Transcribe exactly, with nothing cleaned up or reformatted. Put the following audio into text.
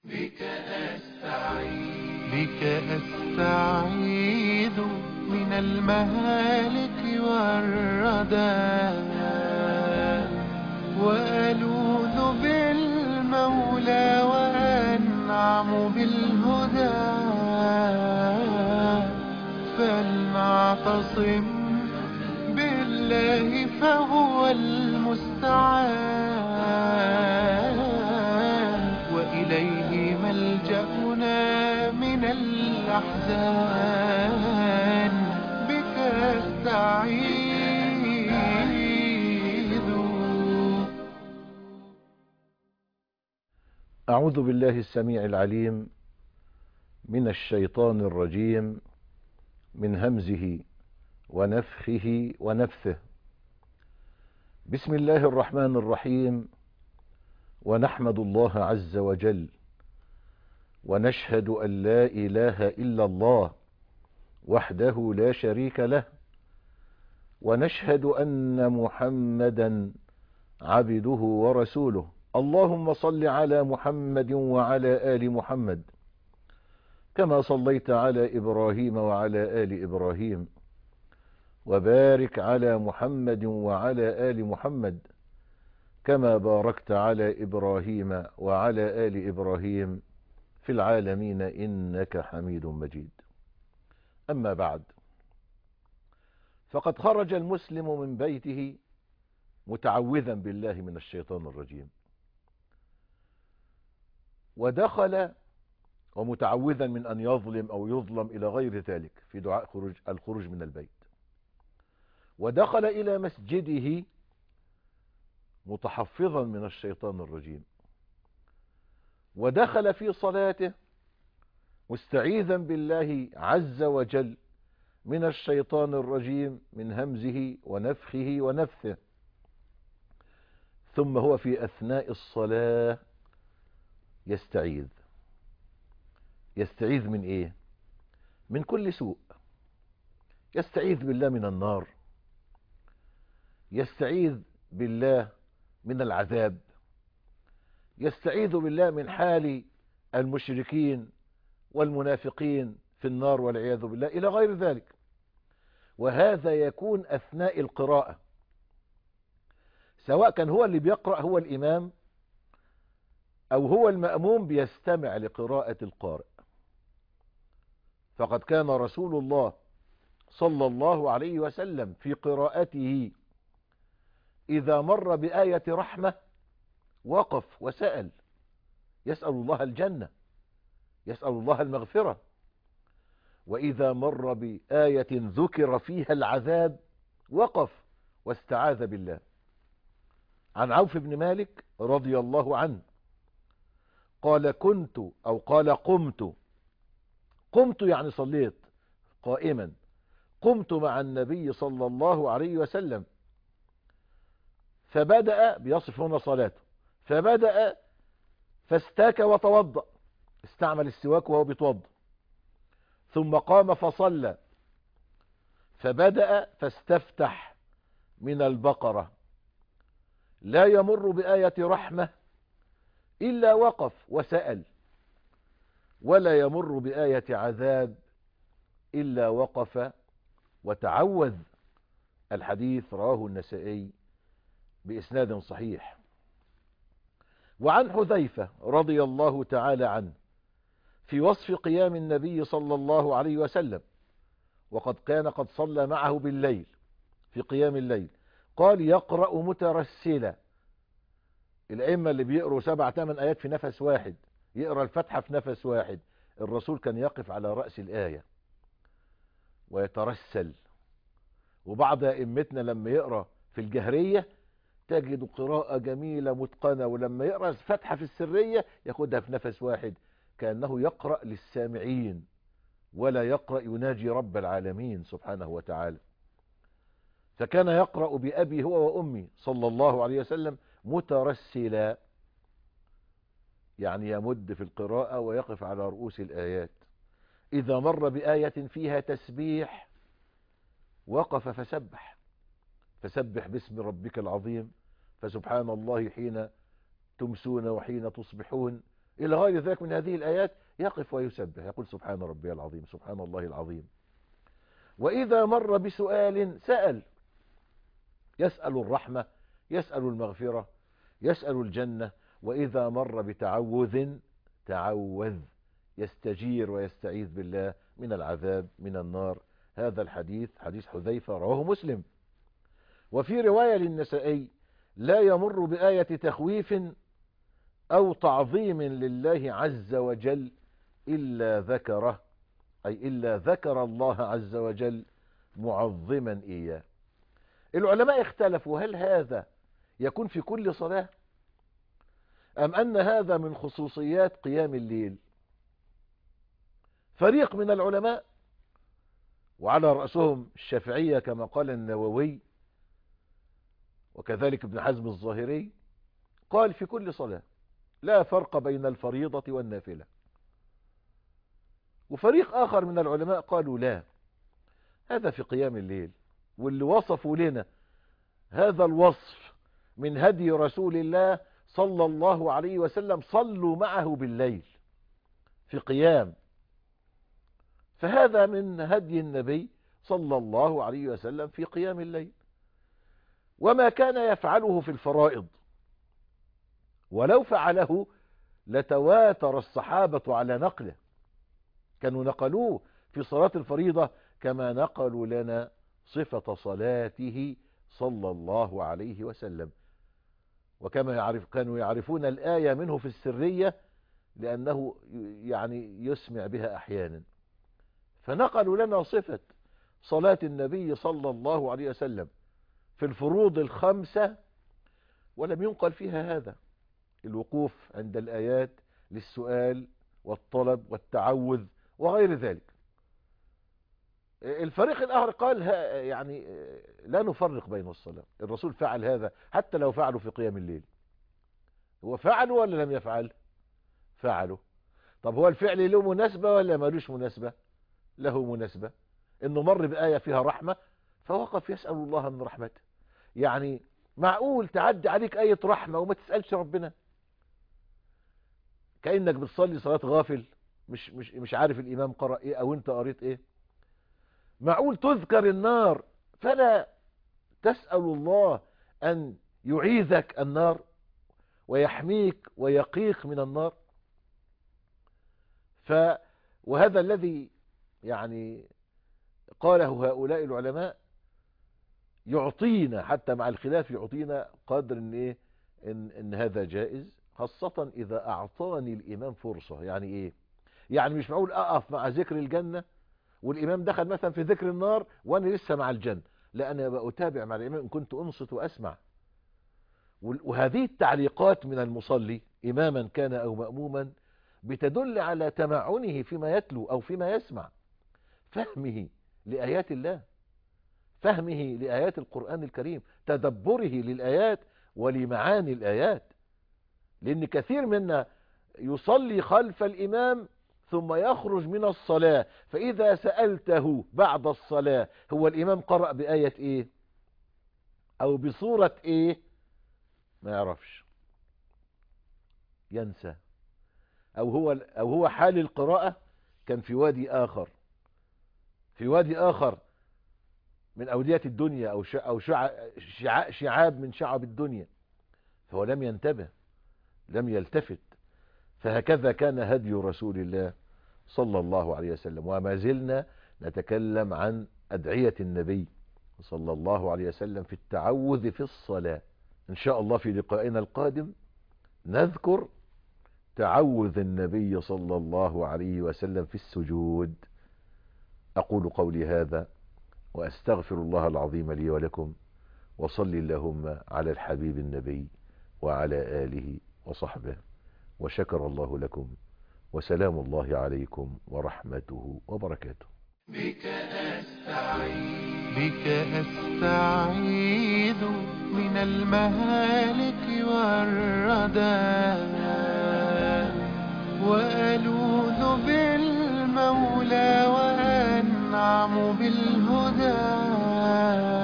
بك أستعيذ بك أستعيذ من المهالك والردى، وألوذ بالمولى وأنعم بالهدى. فلنعتصم بالله فهو المستعان، وإليه ملجأنا من الأحزان. بك أستعيذ. أعوذ بالله السميع العليم من الشيطان الرجيم، من همزه ونفخه ونفثه. بسم الله الرحمن الرحيم. ونحمد الله عز وجل، ونشهد أن لا إله إلا الله وحده لا شريك له، ونشهد أن محمدا عبده ورسوله. اللهم صل على محمد وعلى آل محمد كما صليت على إبراهيم وعلى آل إبراهيم، وبارك على محمد وعلى آل محمد كما باركت على إبراهيم وعلى آل إبراهيم في العالمين إنك حميد مجيد. أما بعد، فقد خرج المسلم من بيته متعوذا بالله من الشيطان الرجيم، ودخل ومتعوذا من أن يظلم أو يظلم إلى غير ذلك في دعاء خروج الخروج من البيت، ودخل إلى مسجده متحفظا من الشيطان الرجيم، ودخل في صلاته مستعيذا بالله عز وجل من الشيطان الرجيم من همزه ونفخه ونفثه. ثم هو في أثناء الصلاة يستعيذ. يستعيذ من إيه؟ من كل سوء. يستعيذ بالله من النار، يستعيذ بالله من العذاب، يستعيذ بالله من حال المشركين والمنافقين في النار والعياذ بالله إلى غير ذلك. وهذا يكون أثناء القراءة، سواء كان هو اللي بيقرأ هو الإمام أو هو المأموم بيستمع لقراءة القارئ. فقد كان رسول الله صلى الله عليه وسلم في قراءته إذا مر بآية رحمة وقف وسأل، يسأل الله الجنة، يسأل الله المغفرة. وإذا مر بآية ذكر فيها العذاب وقف واستعاذ بالله. عن عوف بن مالك رضي الله عنه قال كنت أو قال قمت قمت يعني صليت قائما، قمت مع النبي صلى الله عليه وسلم فبدأ بيصف هنا صلاته، فبدأ فاستاك وتوضأ، استعمل السواك وهو بيتوضأ، ثم قام فصلى، فبدأ فاستفتح من البقرة، لا يمر بآية رحمة إلا وقف وسأل، ولا يمر بآية عذاب إلا وقف وتعوذ. الحديث رواه النسائي بإسناد صحيح. وعن حذيفة رضي الله تعالى عنه في وصف قيام النبي صلى الله عليه وسلم، وقد كان قد صلى معه بالليل في قيام الليل، قال يقرأ مترسلا. الأئمة اللي بيقروا سبع ثمان آيات في نفس واحد، يقرأ الفتحة في نفس واحد، الرسول كان يقف على رأس الآية ويترسل. وبعض أئمتنا لما يقرأ في الجهرية تجد قراءة جميلة متقنة، ولما يقرأ الفتحة في السرية ياخدها في نفس واحد، كأنه يقرأ للسامعين ولا يقرأ يناجي رب العالمين سبحانه وتعالى. فكان يقرأ بأبي هو وأمي صلى الله عليه وسلم مترسلا، يعني يمد في القراءة ويقف على رؤوس الآيات. إذا مر بآية فيها تسبيح وقف فسبح، فسبح باسم ربك العظيم، فسبحان الله حين تمسون وحين تصبحون. إلى غير ذلك من هذه الآيات يقف ويسبح، يقول سبحان ربي العظيم، سبحان الله العظيم. وإذا مر بسؤال سأل، يسأل الرحمة، يسأل المغفرة، يسأل الجنة. وإذا مر بتعوذ تعوذ، يستجير ويستعيذ بالله من العذاب من النار. هذا الحديث حديث حذيفة رواه مسلم. وفي رواية للنسائي: لا يمر بآية تخويف أو تعظيم لله عز وجل إلا ذكره، أي إلا ذكر الله عز وجل معظما إياه. العلماء اختلفوا هل هذا يكون في كل صلاة أم أن هذا من خصوصيات قيام الليل. فريق من العلماء وعلى رأسهم الشافعية كما قال النووي وكذلك ابن حزم الظاهري قال في كل صلاة، لا فرق بين الفريضة والنافلة. وفريق آخر من العلماء قالوا لا، هذا في قيام الليل. واللي وصفوا لنا هذا الوصف من هدي رسول الله صلى الله عليه وسلم: صلوا معه بالليل في قيام. فهذا من هدي النبي صلى الله عليه وسلم في قيام الليل. وما كان يفعله في الفرائض، ولو فعله لتواتر الصحابة على نقله، كانوا نقلوه في صلاة الفريضة كما نقلوا لنا صفة صلاته صلى الله عليه وسلم. وكما يعرف كانوا يعرفون الآية منه في السرية لأنه يعني يسمع بها أحيانا، فنقلوا لنا صفة صلاة النبي صلى الله عليه وسلم في الفروض الخمسة، ولم ينقل فيها هذا الوقوف عند الآيات للسؤال والطلب والتعوذ وغير ذلك. الفريق الآخر قال يعني لا نفرق بين الصلاة، الرسول فعل هذا حتى لو فعلوا في قيام الليل. هو فعله ولا لم يفعل؟ فعله. طب هو الفعل له مناسبة ولا مالوش مناسبة؟ له مناسبة، انه مر بآية فيها رحمة فوقف يسأل الله من رحمته. يعني معقول تعدي عليك آية رحمة وما تسألش ربنا؟ كأنك بتصلي صلاة غافل، مش مش مش عارف الإمام قرأ إيه أو أنت قريت إيه. معقول تذكر النار فلا تسأل الله أن يعيذك النار ويحميك ويقيك من النار؟ ف وهذا الذي يعني قاله هؤلاء العلماء يعطينا حتى مع الخلاف يعطينا قدر ان ايه ان, إن هذا جائز، خاصة اذا اعطاني الامام فرصة. يعني ايه؟ يعني مش معقول اقف مع ذكر الجنة والامام دخل مثلا في ذكر النار وانا لسه مع الجنة، لا انا بأتابع مع الامام ان كنت انصت واسمع. وهذه التعليقات من المصلي اماما كان او مأموما بتدل على تمعنه فيما يتلو او فيما يسمع، فهمه لآيات الله، فهمه لآيات القرآن الكريم، تدبره للآيات ولمعاني الآيات. لأن كثير منا يصلي خلف الإمام ثم يخرج من الصلاة، فإذا سألته بعد الصلاة هو الإمام قرأ بآية إيه أو بصورة إيه ما يعرفش، ينسى، أو هو, أو هو حال القراءة كان في وادي آخر، في وادي آخر من أودية الدنيا أو أو شعاب من شعب الدنيا، فهو لم ينتبه، لم يلتفت. فهكذا كان هدي رسول الله صلى الله عليه وسلم. وما زلنا نتكلم عن أدعية النبي صلى الله عليه وسلم في التعوذ في الصلاة. إن شاء الله في لقائنا القادم نذكر تعوذ النبي صلى الله عليه وسلم في السجود. أقول قولي هذا وأستغفر الله العظيم لي ولكم، وصل اللهم على الحبيب النبي وعلى آله وصحبه، وشكر الله لكم، وسلام الله عليكم ورحمته وبركاته. بك أستعيذ بك أستعيذ من المهالك والردى، وألوذ بالمولى وأنعم بالهدى.